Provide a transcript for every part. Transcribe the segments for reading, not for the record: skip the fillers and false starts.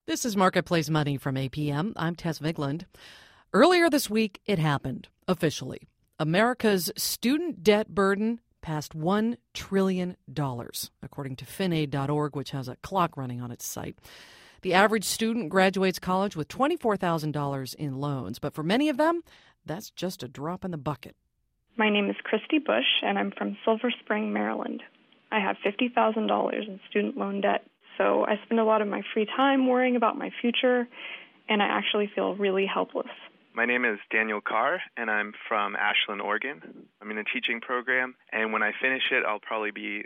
This is Marketplace Money from APM. I'm Tess Vigland. Earlier this week, it happened, officially. America's student debt burden passed $1 trillion, according to finaid.org, which has a clock running on its site. The average student graduates college with $24,000 in loans, but for many of them, that's just a drop in the bucket. My name is Christy Bush, and I'm from Silver Spring, Maryland. I have $50,000 in student loan debt. So I spend a lot of my free time worrying about my future, and I actually feel really helpless. My name is Daniel Carr, and I'm from Ashland, Oregon. I'm in a teaching program, and when I finish it, I'll probably be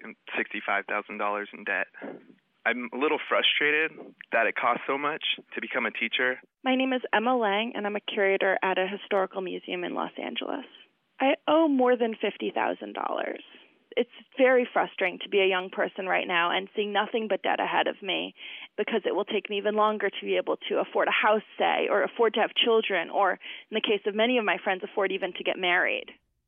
$65,000 in debt. I'm a little frustrated that it costs so much to become a teacher. My name is Emma Lang, and I'm a curator at a historical museum in Los Angeles. I owe more than $50,000. It's very frustrating to be a young person right now and seeing nothing but debt ahead of me because it will take me even longer to be able to afford a house, say, or afford to have children, or in the case of many of my friends, afford even to get married.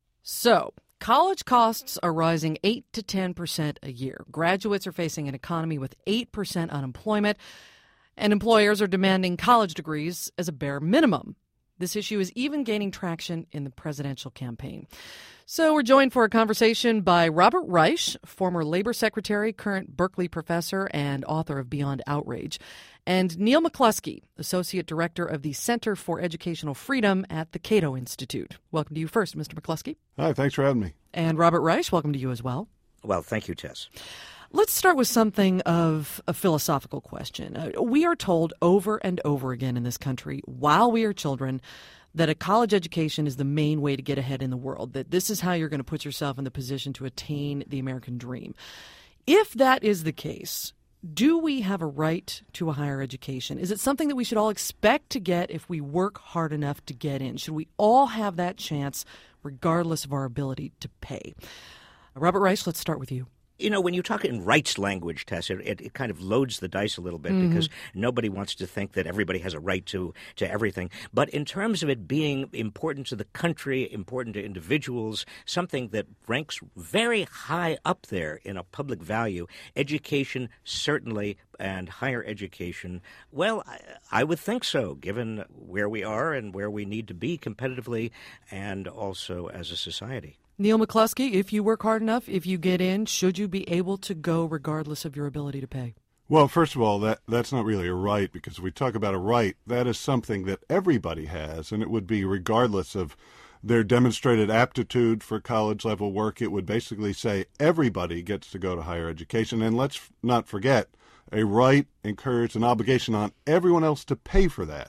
So, college costs are rising 8 to 10% a year. Graduates are facing an economy with 8% unemployment, and employers are demanding college degrees as a bare minimum. This issue is even gaining traction in the presidential campaign. So we're joined for a conversation by Robert Reich, former labor secretary, current Berkeley professor, and author of Beyond Outrage, and Neil McCluskey, associate director of the Center for Educational Freedom at the Cato Institute. Welcome to you first, Mr. McCluskey. Hi, thanks for having me. And Robert Reich, welcome to you as well. Well, thank you, Tess. Let's start with something of a philosophical question. We are told over and over again in this country, while we are children, that a college education is the main way to get ahead in the world, that this is how you're going to put yourself in the position to attain the American dream. If that is the case, do we have a right to a higher education? Is it something that we should all expect to get if we work hard enough to get in? Should we all have that chance regardless of our ability to pay? Robert Reich, let's start with you. You know, when you talk in rights language, Tess, it kind of loads the dice a little bit because nobody wants to think that everybody has a right to everything. But in terms of it being important to the country, important to individuals, something that ranks very high up there in a public value, education certainly, and higher education, well, I would think so, given where we are and where we need to be competitively and also as a society. Neil McCluskey, if you work hard enough, if you get in, should you be able to go regardless of your ability to pay? Well, first of all, that's not really a right, because if we talk about a right, that is something that everybody has, and it would be regardless of their demonstrated aptitude for college-level work. It would basically say everybody gets to go to higher education, and let's not forget, a right incurs an obligation on everyone else to pay for that.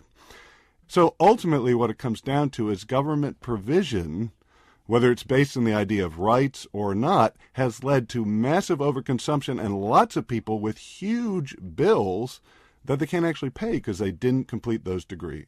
So ultimately what it comes down to is government provision, whether it's based on the idea of rights or not, has led to massive overconsumption and lots of people with huge bills that they can't actually pay because they didn't complete those degrees.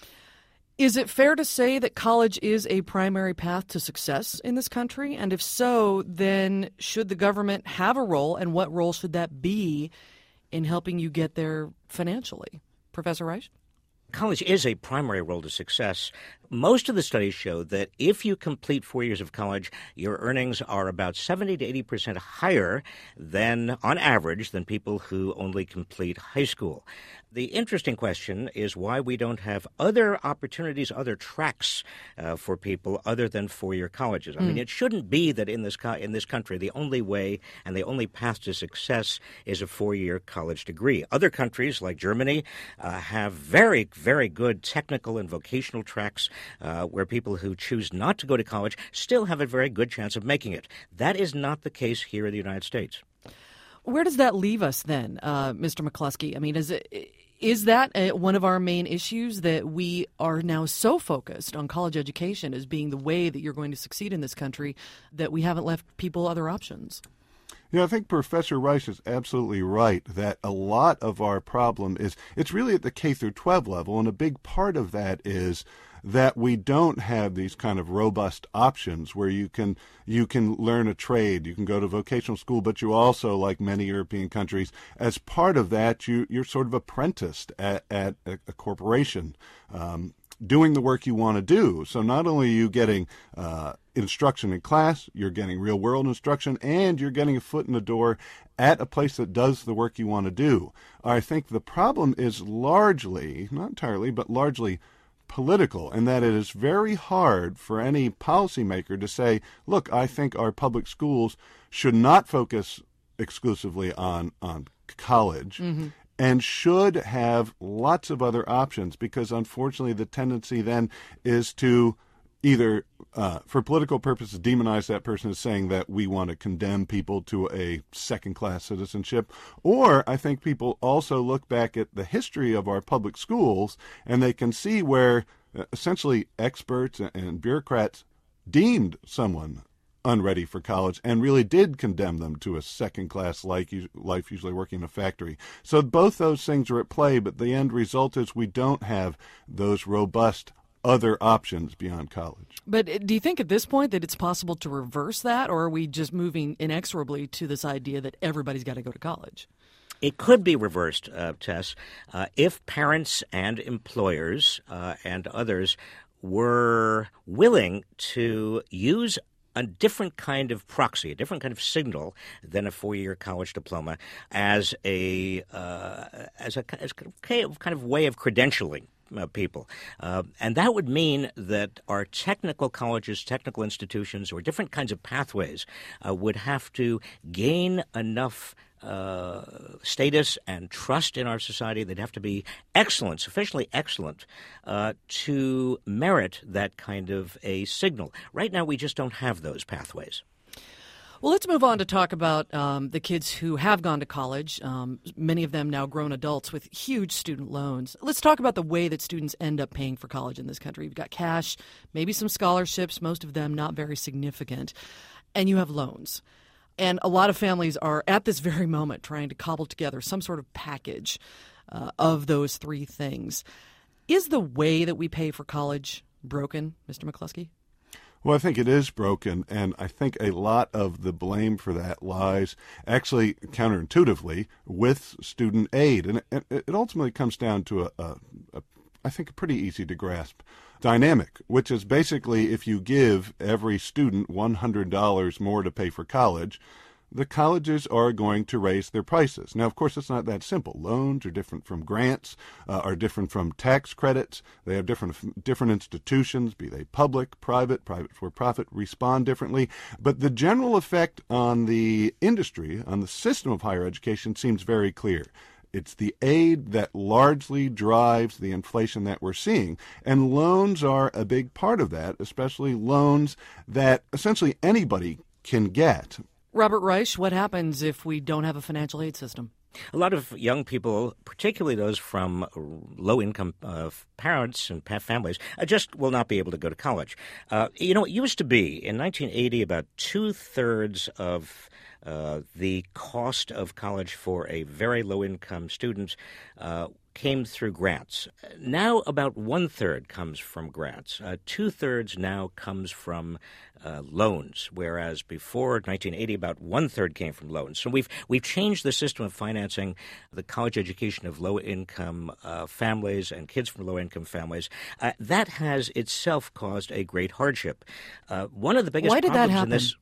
Is it fair to say that college is a primary path to success in this country? And if so, then should the government have a role, and what role should that be in helping you get there financially? Professor Reich? College is a primary role to success. Most of the studies show that if you complete 4 years of college, your earnings are about 70 to 80% higher than, on average, than people who only complete high school. The interesting question is why we don't have other opportunities, other tracks for people other than four-year colleges. I mean, it shouldn't be that in this country the only way and the only path to success is a four-year college degree. Other countries like Germany have very, very good technical and vocational tracks where people who choose not to go to college still have a very good chance of making it. That is not the case here in the United States. Where does that leave us then, Mr. McCluskey? I mean, is that one of our main issues, that we are now so focused on college education as being the way that you're going to succeed in this country that we haven't left people other options? Yeah, I think Professor Reich is absolutely right that a lot of our problem is it's really at the K through 12 level, and a big part of that is that we don't have these kind of robust options where you can learn a trade, you can go to vocational school, but you also, like many European countries, as part of that, you're sort of apprenticed at a corporation. doing the work you want to do. So not only are you getting instruction in class, you're getting real-world instruction, and you're getting a foot in the door at a place that does the work you want to do. I think the problem is largely, not entirely, but largely political, in that it is very hard for any policymaker to say, look, I think our public schools should not focus exclusively on college and should have lots of other options, because unfortunately the tendency then is to either, for political purposes, demonize that person as saying that we want to condemn people to a second-class citizenship. Or I think people also look back at the history of our public schools, and they can see where essentially experts and bureaucrats deemed someone unready for college and really did condemn them to a second-class life, usually working in a factory. So both those things are at play, but the end result is we don't have those robust other options beyond college. But do you think at this point that it's possible to reverse that, or are we just moving inexorably to this idea that everybody's got to go to college? It could be reversed, Tess, if parents and employers and others were willing to use a different kind of proxy, a different kind of signal than a four-year college diploma as a kind of way of credentialing people. And that would mean that our technical colleges, technical institutions, or different kinds of pathways would have to gain enough status and trust in our society. They'd have to be excellent, sufficiently excellent, to merit that kind of a signal. Right now, we just don't have those pathways. Well, let's move on to talk about the kids who have gone to college, many of them now grown adults with huge student loans. Let's talk about the way that students end up paying for college in this country. You've got cash, maybe some scholarships, most of them not very significant, and you have loans. And a lot of families are at this very moment trying to cobble together some sort of package of those three things. Is the way that we pay for college broken, Mr. McCluskey? Well, I think it is broken, and I think a lot of the blame for that lies actually counterintuitively with student aid. And it ultimately comes down to I think, a pretty easy to grasp dynamic, which is basically if you give every student $100 more to pay for college, the colleges are going to raise their prices. Now, of course, it's not that simple. Loans are different from grants, are different from tax credits. They have different institutions, be they public, private for-profit, respond differently. But the general effect on the industry, on the system of higher education, seems very clear. It's the aid that largely drives the inflation that we're seeing. And loans are a big part of that, especially loans that essentially anybody can get. Robert Reich, what happens if we don't have a financial aid system? A lot of young people, particularly those from low-income parents and families, just will not be able to go to college. It used to be, in 1980, about two-thirds of the cost of college for a very low-income student came through grants. Now about one-third comes from grants. Two-thirds now comes from loans, whereas before 1980, about one-third came from loans. So we've changed the system of financing the college education of low-income families and kids from low-income families. That has itself caused a great hardship. One of the biggest problems that happen? In this,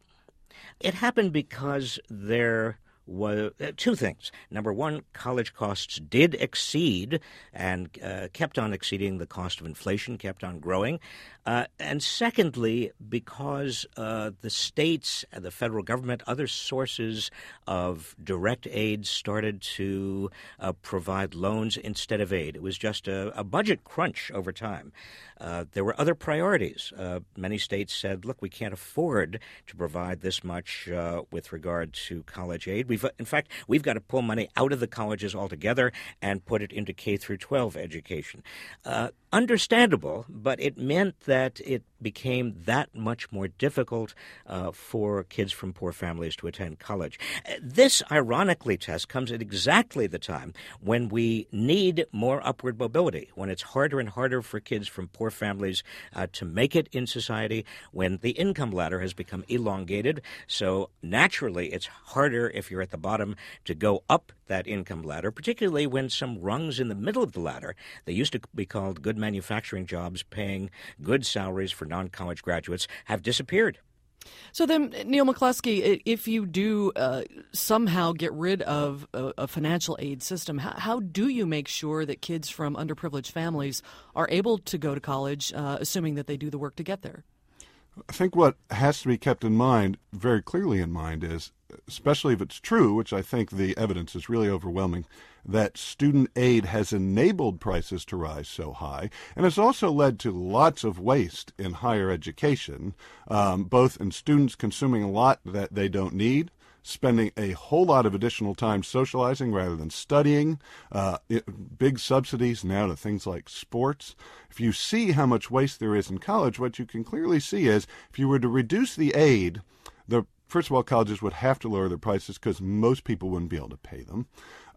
it happened because there were two things. Number one, college costs did exceed and kept on exceeding the cost of inflation, kept on growing. And secondly, because the states, the federal government, other sources of direct aid started to provide loans instead of aid. It was just a budget crunch over time. There were other priorities. Many states said, look, we can't afford to provide this much with regard to college aid. In fact, we've got to pull money out of the colleges altogether and put it into K through 12 education. Understandable, but it meant that it became that much more difficult for kids from poor families to attend college. This, ironically, Tess, comes at exactly the time when we need more upward mobility, when it's harder and harder for kids from poor families to make it in society, when the income ladder has become elongated. So naturally, it's harder if you're at the bottom to go up that income ladder, particularly when some rungs in the middle of the ladder, they used to be called good manufacturing jobs paying good salaries for non-college graduates, have disappeared. So then, Neil McCluskey, if you do somehow get rid of a financial aid system, how do you make sure that kids from underprivileged families are able to go to college, assuming that they do the work to get there? I think what has to be kept in mind, very clearly in mind, is, especially if it's true, which I think the evidence is really overwhelming, that student aid has enabled prices to rise so high, and has also led to lots of waste in higher education, both in students consuming a lot that they don't need, spending a whole lot of additional time socializing rather than studying, big subsidies now to things like sports. If you see how much waste there is in college, what you can clearly see is if you were to reduce the aid, first of all, colleges would have to lower their prices because most people wouldn't be able to pay them.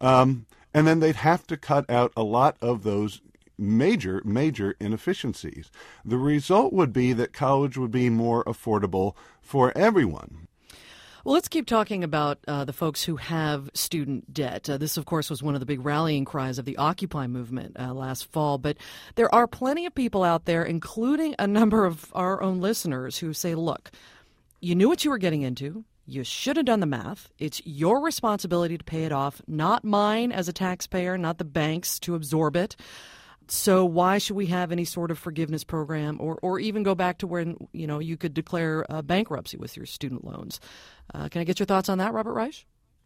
And then they'd have to cut out a lot of those major inefficiencies. The result would be that college would be more affordable for everyone. Well, let's keep talking about the folks who have student debt. This, of course, was one of the big rallying cries of the Occupy movement last fall. But there are plenty of people out there, including a number of our own listeners, who say, look, you knew what you were getting into. You should have done the math. It's your responsibility to pay it off, not mine as a taxpayer, not the bank's to absorb it. So why should we have any sort of forgiveness program or even go back to when, you could declare bankruptcy with your student loans? Can I get your thoughts on that, Robert Reich?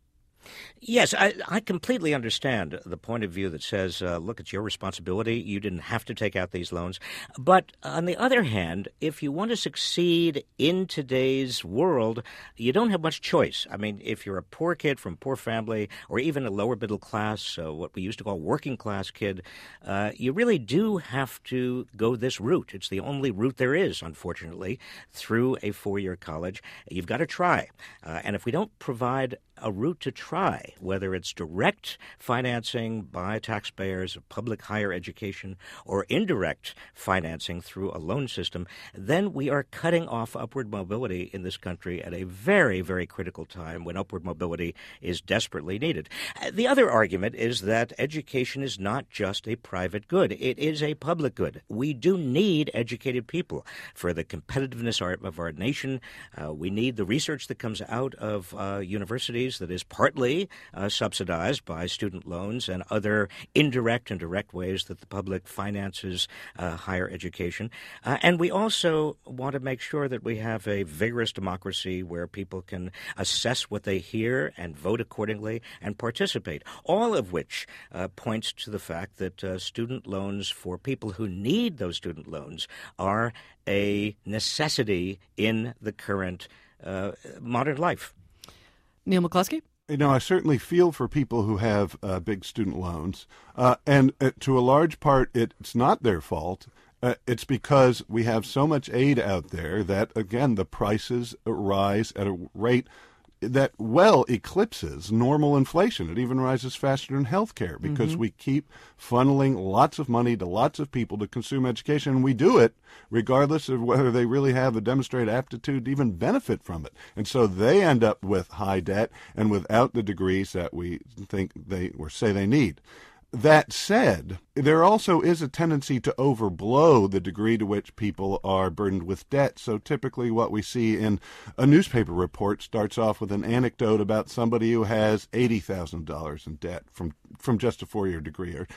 Yes, I completely understand the point of view that says, look, it's your responsibility. You didn't have to take out these loans. But on the other hand, if you want to succeed in today's world, you don't have much choice. I mean, if you're a poor kid from a poor family or even a lower middle class, what we used to call working class kid, you really do have to go this route. It's the only route there is, unfortunately, through a four-year college. You've got to try. And if we don't provide a route to try, whether it's direct financing by taxpayers of public higher education or indirect financing through a loan system, then we are cutting off upward mobility in this country at a very, very critical time when upward mobility is desperately needed. The other argument is that education is not just a private good. It is a public good. We do need educated people for the competitiveness of our nation. We need the research that comes out of universities that is partly subsidized by student loans and other indirect and direct ways that the public finances higher education. And we also want to make sure that we have a vigorous democracy where people can assess what they hear and vote accordingly and participate, all of which points to the fact that student loans for people who need those student loans are a necessity in the current modern life. Neil McCluskey? I certainly feel for people who have big student loans, and to a large part, it's not their fault. It's because we have so much aid out there that, again, the prices rise at a rate that well eclipses normal inflation. It even rises faster than healthcare because we keep funneling lots of money to lots of people to consume education, and we do it regardless of whether they really have a demonstrated aptitude to even benefit from it. And so they end up with high debt and without the degrees that we think they or say they need. That said, there also is a tendency to overblow the degree to which people are burdened with debt. So typically what we see in a newspaper report starts off with an anecdote about somebody who has $80,000 in debt from just a four-year degree or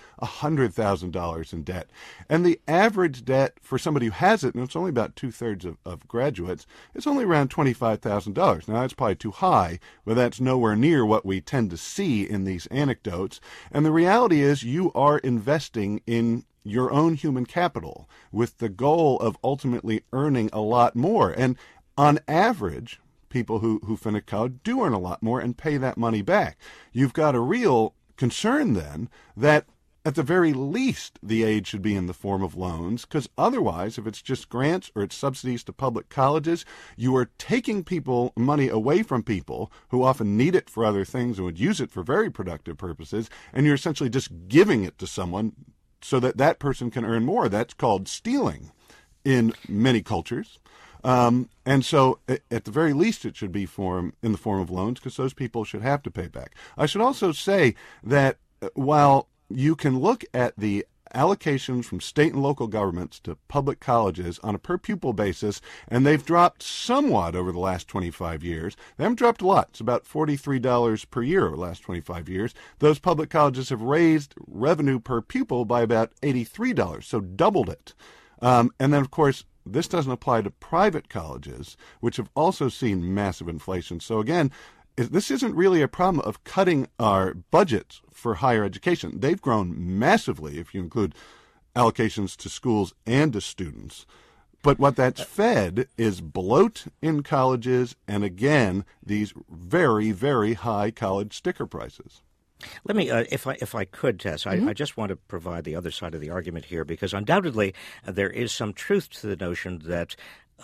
$100,000 in debt. And the average debt for somebody who has it, and it's only about two-thirds of graduates, it's only around $25,000. Now, that's probably too high, but that's nowhere near what we tend to see in these anecdotes. And the reality is you are investing in your own human capital with the goal of ultimately earning a lot more. And on average, people who finish college do earn a lot more and pay that money back. You've got a real concern then that at the very least the aid should be in the form of loans, because otherwise, if it's just grants or it's subsidies to public colleges, you are taking money away from people who often need it for other things and would use it for very productive purposes, and you're essentially just giving it to someone so that that person can earn more. That's called stealing in many cultures. And so at the very least it should be in the form of loans, because those people should have to pay back. I should also say that while you can look at the allocations from state and local governments to public colleges on a per-pupil basis, and they've dropped somewhat over the last 25 years. They haven't dropped a lot. It's about $43 per year over the last 25 years. Those public colleges have raised revenue per pupil by about $83, so doubled it. And then, of course, this doesn't apply to private colleges, which have also seen massive inflation. So again, this isn't really a problem of cutting our budgets for higher education. They've grown massively if you include allocations to schools and to students. But what that's fed is bloat in colleges and, again, these very, very high college sticker prices. Let me, if I could, Tess, I just want to provide the other side of the argument here, because undoubtedly there is some truth to the notion that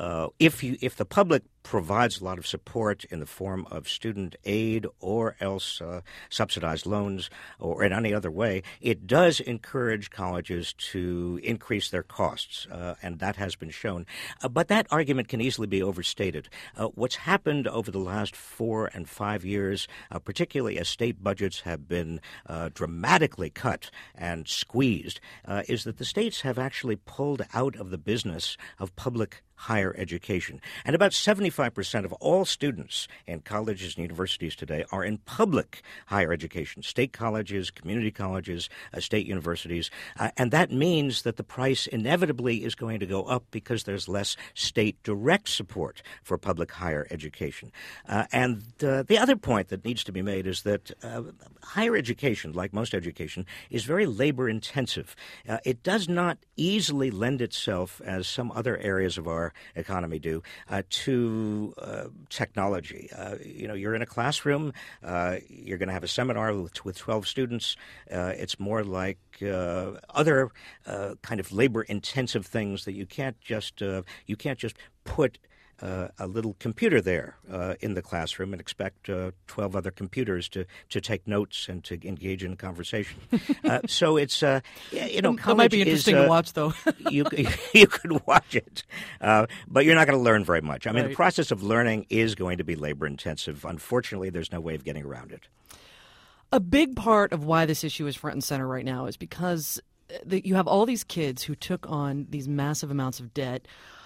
if the public provides a lot of support in the form of student aid or else subsidized loans or in any other way, it does encourage colleges to increase their costs, and that has been shown. But that argument can easily be overstated. What's happened over the last 4 and 5 years, particularly as state budgets have been dramatically cut and squeezed, is that the states have actually pulled out of the business of public higher education. And about 75% of all students in colleges and universities today are in public higher education, state colleges, community colleges, state universities. And that means that the price inevitably is going to go up because there's less state direct support for public higher education. And the other point that needs to be made is that higher education, like most education, is very labor intensive. It does not easily lend itself, as some other areas of our economy do, to technology. You're in a classroom, you're going to have a seminar with 12 students. It's more like other kind of labor-intensive things that you can't just put a little computer there in the classroom and expect 12 other computers to take notes and to engage in a conversation. So it's, That might be interesting to watch, though. you could watch it, but you're not going to learn very much. I mean, The process of learning is going to be labor-intensive. Unfortunately, there's no way of getting around it. A big part of why this issue is front and center right now is because you have all these kids who took on these massive amounts of debt,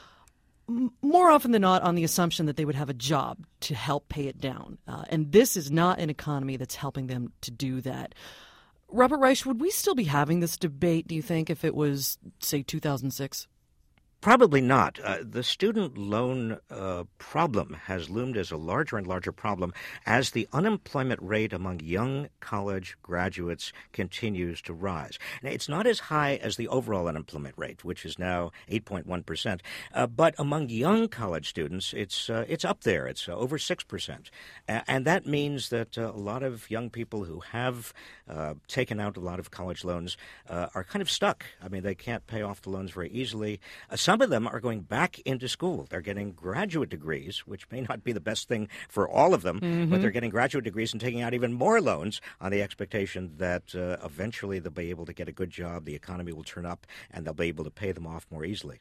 more often than not on the assumption that they would have a job to help pay it down. And this is not an economy that's helping them to do that. Robert Reich, would we still be having this debate, do you think, if it was, say, 2006? Probably not. The student loan problem has loomed as a larger and larger problem as the unemployment rate among young college graduates continues to rise. Now, it's not as high as the overall unemployment rate, which is now 8.1%, but among young college students, it's up there. It's over 6%. And that means that a lot of young people who have taken out a lot of college loans are kind of stuck. I mean, they can't pay off the loans very easily. Some of them are going back into school. They're getting graduate degrees, which may not be the best thing for all of them, but they're getting graduate degrees and taking out even more loans on the expectation that eventually they'll be able to get a good job, the economy will turn up, and they'll be able to pay them off more easily.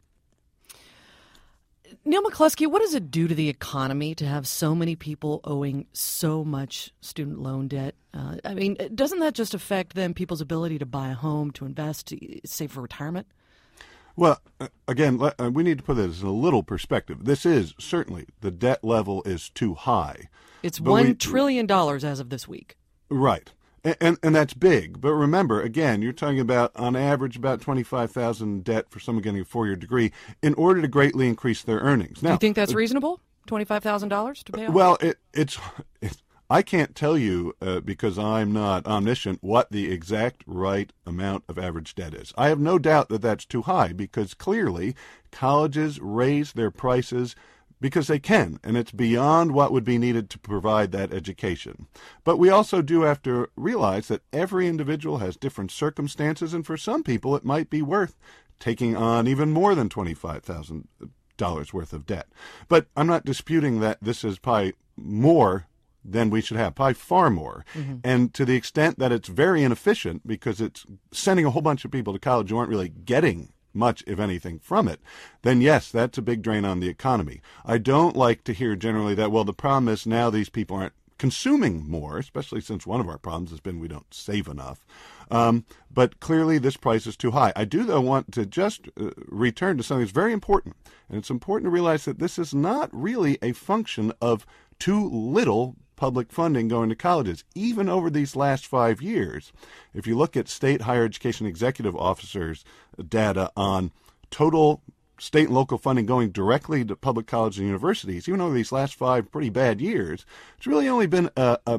Neil McCluskey, what does it do to the economy to have so many people owing so much student loan debt? I mean, doesn't that just affect then people's ability to buy a home, to invest, to save for retirement? Well, again, we need to put this in a little perspective. This is certainly, the debt level is too high. It's $1 trillion as of this week. Right. And that's big. But remember, again, you're talking about, on average, about $25,000 debt for someone getting a 4-year degree in order to greatly increase their earnings. Now, do you think that's reasonable, $25,000 to pay off? Well, it's I can't tell you, because I'm not omniscient, what the exact right amount of average debt is. I have no doubt that that's too high, because clearly colleges raise their prices because they can, and it's beyond what would be needed to provide that education. But we also do have to realize that every individual has different circumstances, and for some people it might be worth taking on even more than $25,000 worth of debt. But I'm not disputing that this is probably more than we should have, probably far more. And to the extent that it's very inefficient because it's sending a whole bunch of people to college who aren't really getting much, if anything, from it, then yes, that's a big drain on the economy. I don't like to hear generally that, well, the problem is now these people aren't consuming more, especially since one of our problems has been we don't save enough. But clearly this price is too high. I do, though, want to just return to something that's very important. And it's important to realize that this is not really a function of too little public funding going to colleges. Even over these last 5 years, if you look at state higher education executive officers' data on total state and local funding going directly to public colleges and universities, even over these last 5 pretty bad years, it's really only been about a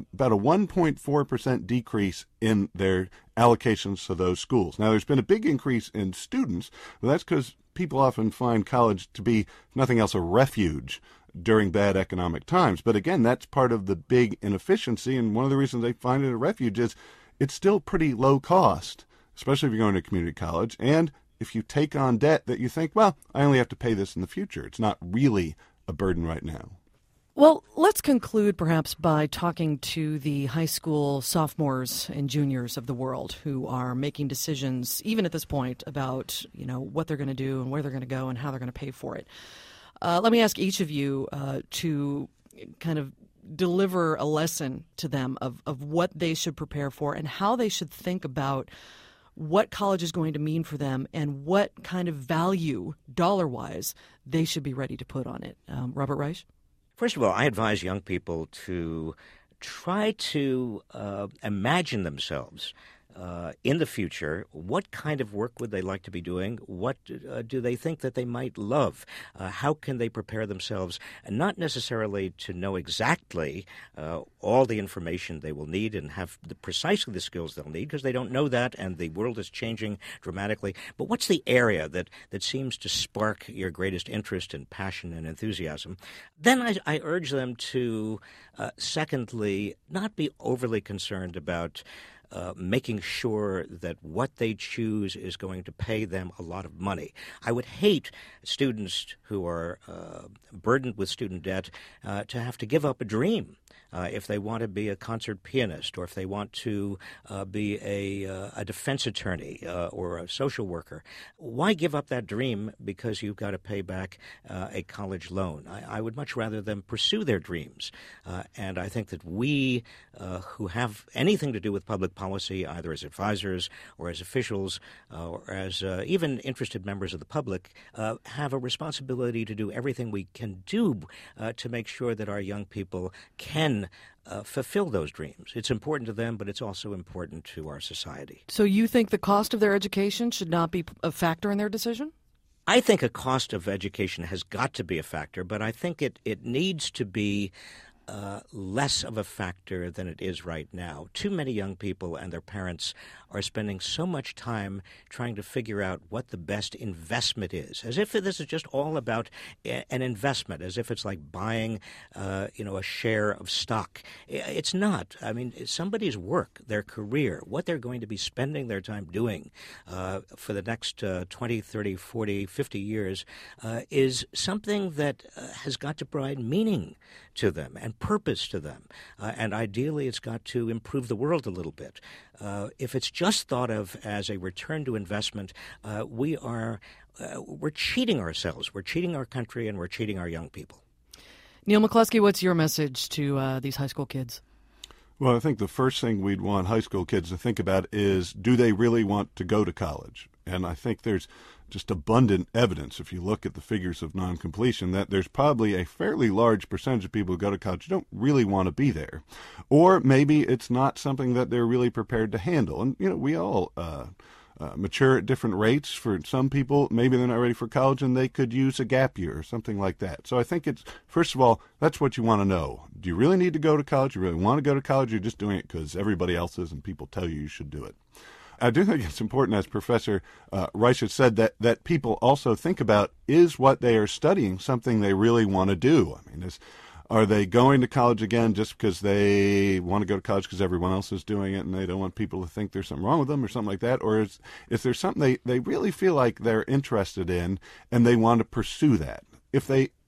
1.4% decrease in their allocations to those schools. Now, there's been a big increase in students, but that's because people often find college to be, if nothing else, a refuge during bad economic times. But again, that's part of the big inefficiency, and one of the reasons they find it a refuge is it's still pretty low cost, especially if you're going to community college, and if you take on debt that you think, well, I only have to pay this in the future. It's not really a burden right now. Well, let's conclude perhaps by talking to the high school sophomores and juniors of the world who are making decisions, even at this point, about what they're going to do and where they're going to go and how they're going to pay for it. Let me ask each of you to kind of deliver a lesson to them of what they should prepare for and how they should think about what college is going to mean for them and what kind of value, dollar-wise, they should be ready to put on it. Robert Reich? First of all, I advise young people to try to imagine themselves in the future. What kind of work would they like to be doing? What do they think that they might love? How can they prepare themselves? And not necessarily to know exactly all the information they will need and have precisely the skills they'll need, because they don't know that and the world is changing dramatically. But what's the area that seems to spark your greatest interest and passion and enthusiasm? Then I urge them to, secondly, not be overly concerned about making sure that what they choose is going to pay them a lot of money. I would hate students who are burdened with student debt to have to give up a dream. If they want to be a concert pianist, or if they want to be a defense attorney or a social worker, why give up that dream because you've got to pay back a college loan? I would much rather them pursue their dreams. And I think that we who have anything to do with public policy, either as advisors or as officials or as even interested members of the public, have a responsibility to do everything we can do to make sure that our young people can fulfill those dreams. It's important to them, but it's also important to our society. So you think the cost of their education should not be a factor in their decision? I think a cost of education has got to be a factor, but I think it needs to be less of a factor than it is right now. Too many young people and their parents are spending so much time trying to figure out what the best investment is, as if this is just all about an investment, as if it's like buying, a share of stock. It's not. I mean, somebody's work, their career, what they're going to be spending their time doing for the next 20, 30, 40, 50 years is something that has got to provide meaning to them and purpose to them. And ideally, it's got to improve the world a little bit. If it's just thought of as a return to investment, we're cheating ourselves. We're cheating our country, and we're cheating our young people. Neil McCluskey, what's your message to these high school kids? Well, I think the first thing we'd want high school kids to think about is, do they really want to go to college? And I think there's just abundant evidence, if you look at the figures of non-completion, that there's probably a fairly large percentage of people who go to college who don't really want to be there. Or maybe it's not something that they're really prepared to handle. And, we all mature at different rates. For some people, maybe they're not ready for college and they could use a gap year or something like that. So I think it's, first of all, that's what you want to know. Do you really need to go to college? Do you really want to go to college? Or you're just doing it because everybody else is and people tell you should do it. I do think it's important, as Professor Reich has said, that people also think about, is what they are studying something they really want to do? I mean, are they going to college again just because they want to go to college because everyone else is doing it and they don't want people to think there's something wrong with them or something like that? Or is there something they really feel like they're interested in and they want to pursue that? If they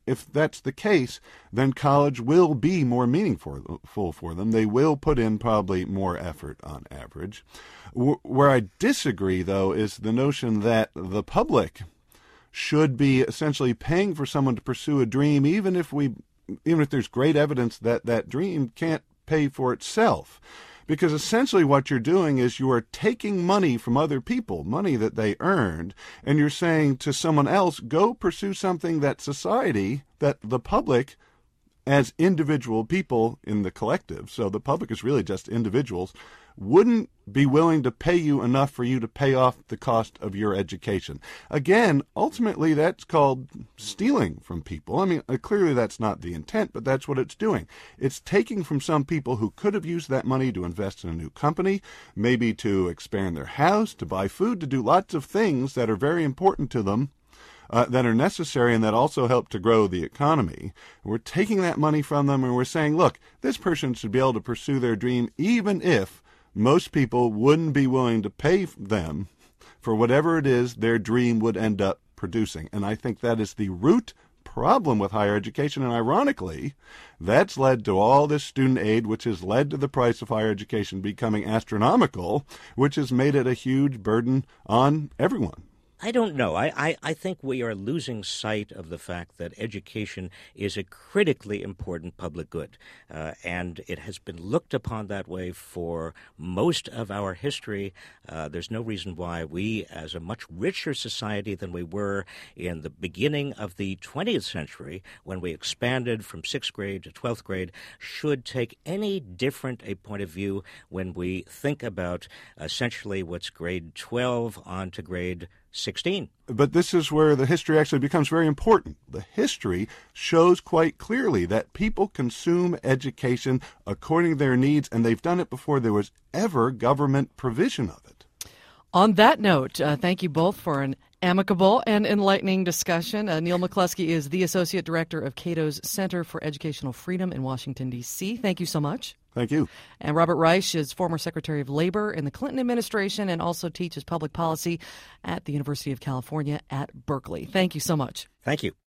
if that's the case, then college will be more meaningful for them. They will put in probably more effort on average. Where I disagree, though, is the notion that the public should be essentially paying for someone to pursue a dream, even if there's great evidence that that dream can't pay for itself. Because essentially what you're doing is you are taking money from other people, money that they earned, and you're saying to someone else, go pursue something that society, that the public, as individual people in the collective, so the public is really just individuals, wouldn't be willing to pay you enough for you to pay off the cost of your education. Again, ultimately that's called stealing from people. I mean, clearly that's not the intent, but that's what it's doing. It's taking from some people who could have used that money to invest in a new company, maybe to expand their house, to buy food, to do lots of things that are very important to them, that are necessary and that also help to grow the economy. We're taking that money from them and we're saying, look, this person should be able to pursue their dream even if most people wouldn't be willing to pay them for whatever it is their dream would end up producing. And I think that is the root problem with higher education. And ironically, that's led to all this student aid, which has led to the price of higher education becoming astronomical, which has made it a huge burden on everyone. I don't know. I think we are losing sight of the fact that education is a critically important public good, and it has been looked upon that way for most of our history. There's no reason why we, as a much richer society than we were in the beginning of the 20th century, when we expanded from 6th grade to 12th grade, should take any different a point of view when we think about essentially what's grade 12 on to grade 16. But this is where the history actually becomes very important. The history shows quite clearly that people consume education according to their needs, and they've done it before there was ever government provision of it. On that note, thank you both for an amicable and enlightening discussion. Neil McCluskey is the Associate Director of Cato's Center for Educational Freedom in Washington, D.C. Thank you so much. Thank you. And Robert Reich is former Secretary of Labor in the Clinton administration and also teaches public policy at the University of California at Berkeley. Thank you so much. Thank you.